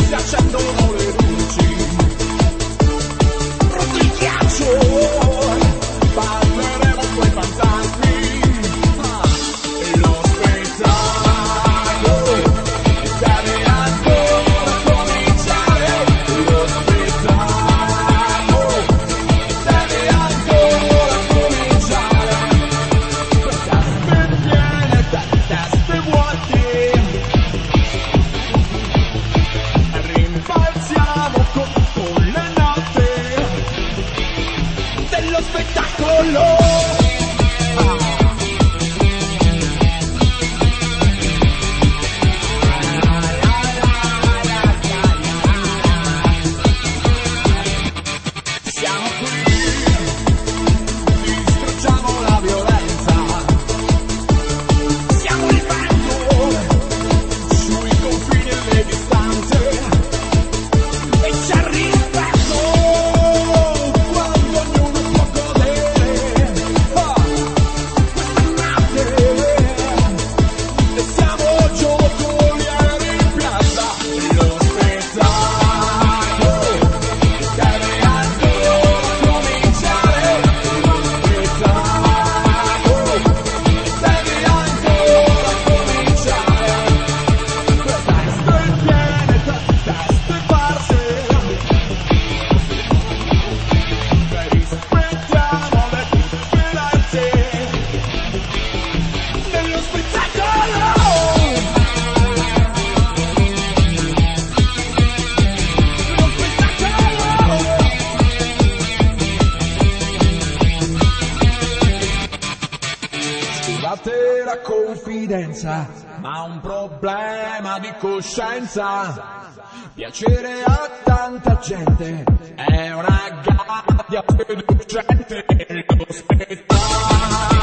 si accendono le luci, rotto il ghiaccio, parleremo coi fantasmi, e lo spettacolo deve ancora cominciare, lo spettacolo deve ancora cominciare, teste piene, teste vuote, rimbalziamo con le note dello spettacolo. Siamo qui, distruggiamo la violenza, siamo il vento sui confini e le distanze, e c'è rispetto quando ognuno può godere questa notte, e siamo giocolieri in piazza, lo spettacolo deve ancora cominciare, lo spettacolo deve ancora cominciare, teste piene, teste farse, rispettiamo le differenze dello spettacolo. Lo spettacolo. Scusate la confidenza, ma un problema di coscienza. Piacere a tanta gente è una gabbia seducente, lo spettacolo